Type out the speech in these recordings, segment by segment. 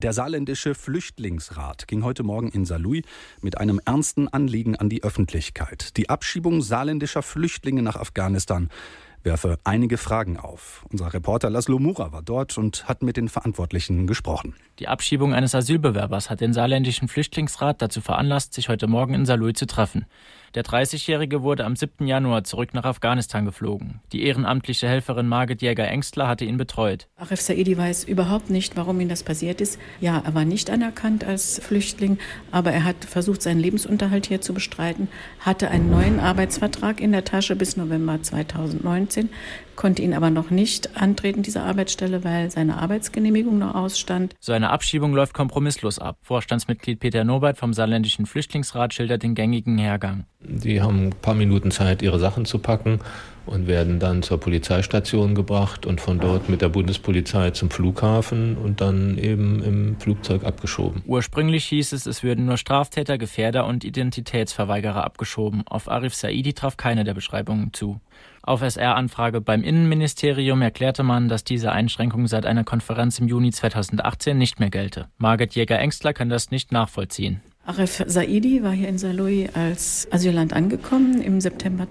Der saarländische Flüchtlingsrat ging heute Morgen in Saarlouis mit einem ernsten Anliegen an die Öffentlichkeit. Die Abschiebung saarländischer Flüchtlinge nach Afghanistan werfe einige Fragen auf. Unser Reporter Laszlo Mura war dort und hat mit den Verantwortlichen gesprochen. Die Abschiebung eines Asylbewerbers hat den saarländischen Flüchtlingsrat dazu veranlasst, sich heute Morgen in Saarlouis zu treffen. Der 30-Jährige wurde am 7. Januar zurück nach Afghanistan geflogen. Die ehrenamtliche Helferin Margit Jäger-Engstler hatte ihn betreut. Arif Saidi weiß überhaupt nicht, warum ihm das passiert ist. Ja, er war nicht anerkannt als Flüchtling, aber er hat versucht, seinen Lebensunterhalt hier zu bestreiten, hatte einen neuen Arbeitsvertrag in der Tasche bis November 2019, konnte ihn aber noch nicht antreten, diese Arbeitsstelle, weil seine Arbeitsgenehmigung noch ausstand. So eine Abschiebung läuft kompromisslos ab. Vorstandsmitglied Peter Nobert vom saarländischen Flüchtlingsrat schildert den gängigen Hergang. Die haben ein paar Minuten Zeit, ihre Sachen zu packen und werden dann zur Polizeistation gebracht und von dort mit der Bundespolizei zum Flughafen und dann eben im Flugzeug abgeschoben. Ursprünglich hieß es, es würden nur Straftäter, Gefährder und Identitätsverweigerer abgeschoben. Auf Arif Saidi traf keine der Beschreibungen zu. Auf SR-Anfrage beim Innenministerium erklärte man, dass diese Einschränkung seit einer Konferenz im Juni 2018 nicht mehr gelte. Margit Jäger-Engstler kann das nicht nachvollziehen. Arif Saidi war hier in Saarlouis als Asylant angekommen im September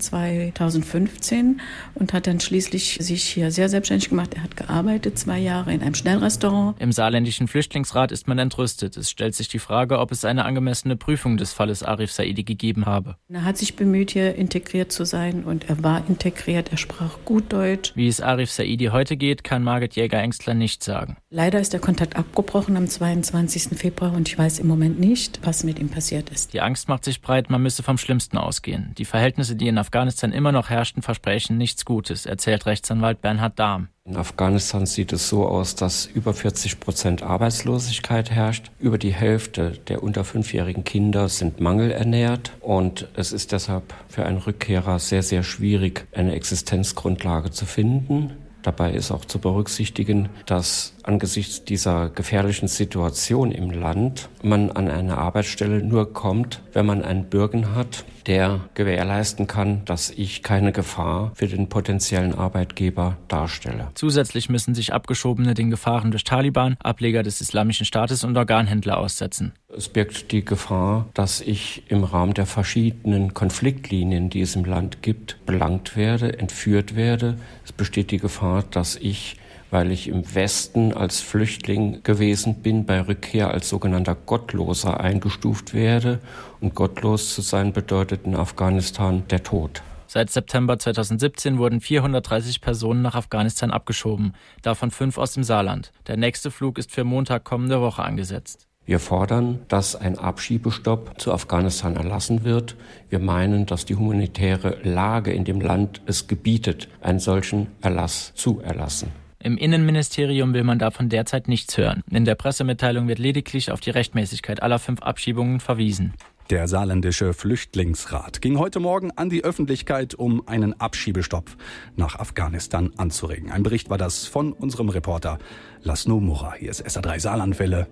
2015 und hat dann schließlich sich hier sehr selbstständig gemacht. Er hat gearbeitet 2 Jahre in einem Schnellrestaurant. Im saarländischen Flüchtlingsrat ist man entrüstet. Es stellt sich die Frage, ob es eine angemessene Prüfung des Falles Arif Saidi gegeben habe. Er hat sich bemüht, hier integriert zu sein und er war integriert. Er sprach gut Deutsch. Wie es Arif Saidi heute geht, kann Margit Jäger-Engstler nicht sagen. Leider ist der Kontakt abgebrochen am 22. Februar und ich weiß im Moment nicht, was mit ihm passiert ist. Die Angst macht sich breit, man müsse vom Schlimmsten ausgehen. Die Verhältnisse, die in Afghanistan immer noch herrschten, versprechen nichts Gutes, erzählt Rechtsanwalt Bernhard Dahm. In Afghanistan sieht es so aus, dass über 40% Arbeitslosigkeit herrscht. Über die Hälfte der unter 5-jährigen Kinder sind mangelernährt und es ist deshalb für einen Rückkehrer sehr, sehr schwierig, eine Existenzgrundlage zu finden. Dabei ist auch zu berücksichtigen, dass angesichts dieser gefährlichen Situation im Land man an eine Arbeitsstelle nur kommt, wenn man einen Bürger hat, der gewährleisten kann, dass ich keine Gefahr für den potenziellen Arbeitgeber darstelle. Zusätzlich müssen sich Abgeschobene den Gefahren durch Taliban, Ableger des Islamischen Staates und Organhändler aussetzen. Es birgt die Gefahr, dass ich im Rahmen der verschiedenen Konfliktlinien, die es im Land gibt, belangt werde, entführt werde. Es besteht die Gefahr, dass ich, weil ich im Westen als Flüchtling gewesen bin, bei Rückkehr als sogenannter Gottloser eingestuft werde. Und gottlos zu sein bedeutet in Afghanistan der Tod. Seit September 2017 wurden 430 Personen nach Afghanistan abgeschoben, davon 5 aus dem Saarland. Der nächste Flug ist für Montag kommende Woche angesetzt. Wir fordern, dass ein Abschiebestopp zu Afghanistan erlassen wird. Wir meinen, dass die humanitäre Lage in dem Land es gebietet, einen solchen Erlass zu erlassen. Im Innenministerium will man davon derzeit nichts hören. In der Pressemitteilung wird lediglich auf die Rechtmäßigkeit aller 5 Abschiebungen verwiesen. Der saarländische Flüchtlingsrat ging heute Morgen an die Öffentlichkeit, um einen Abschiebestopp nach Afghanistan anzuregen. Ein Bericht war das von unserem Reporter Laszlo Mura. Hier ist SA3 Saarlandwelle.